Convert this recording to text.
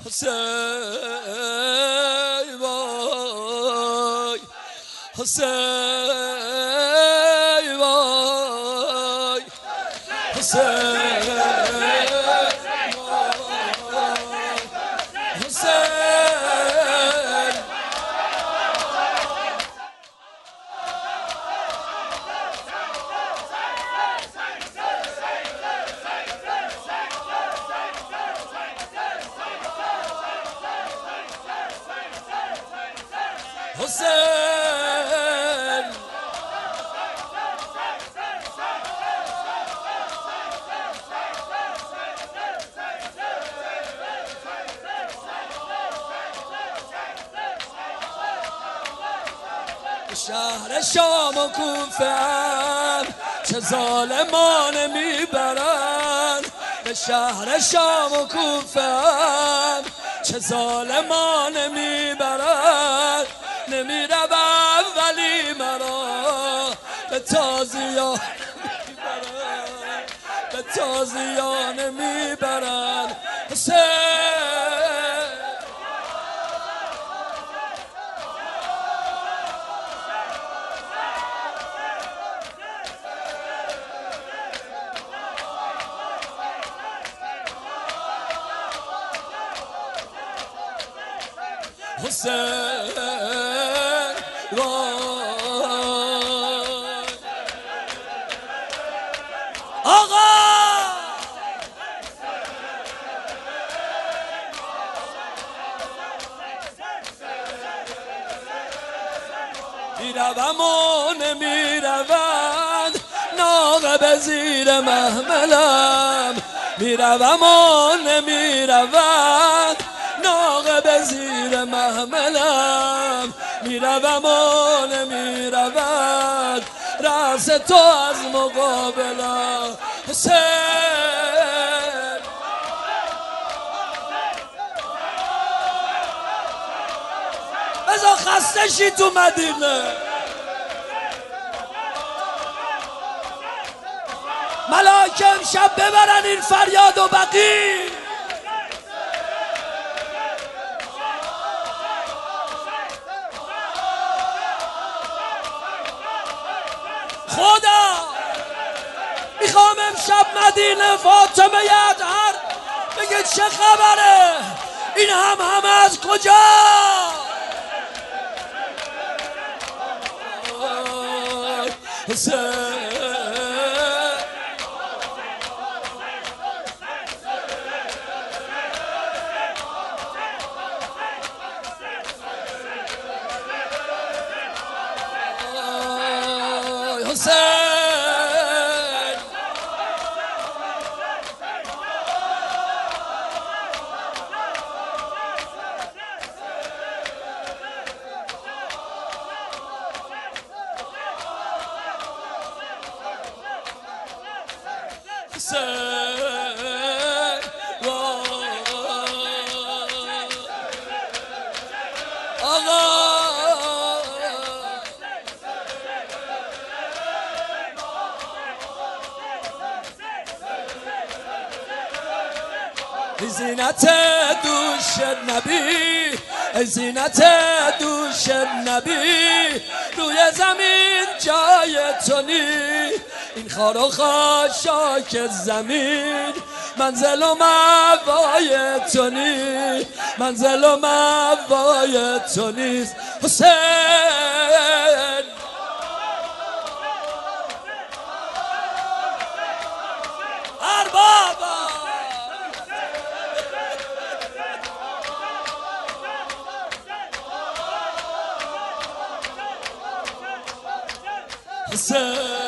حسین وای حسین وای حسین حسین شهر شام و کوفه‌ام چه ظالمان میبرن به شهر شام و کوفه‌ام چه ظالمان میبرن نمیروم ولی مرا به تازیان میبرن به تازیان میبرن حسین حسین وای آقا میروم و نمیروند ناقه به زیر محملم میروم و نمیروند ناقه به زیر محملم میروم و نمیروند رأس تو از مقابلم حسین بذار خسته شی تو مدینه ملائکه امشب ببرن این فریاد و بقی خدا میخوام امشب مدینه فاطمه اطهر بگه چه خبره این هم از کجا حسین حسین زینت دوش نبی زینت دوش نبی روی زمین جای تو نی این خار و خاشاک زمین منزل و مأوای تو نی منزل و مأوای تو نیست حسین اربابا حسین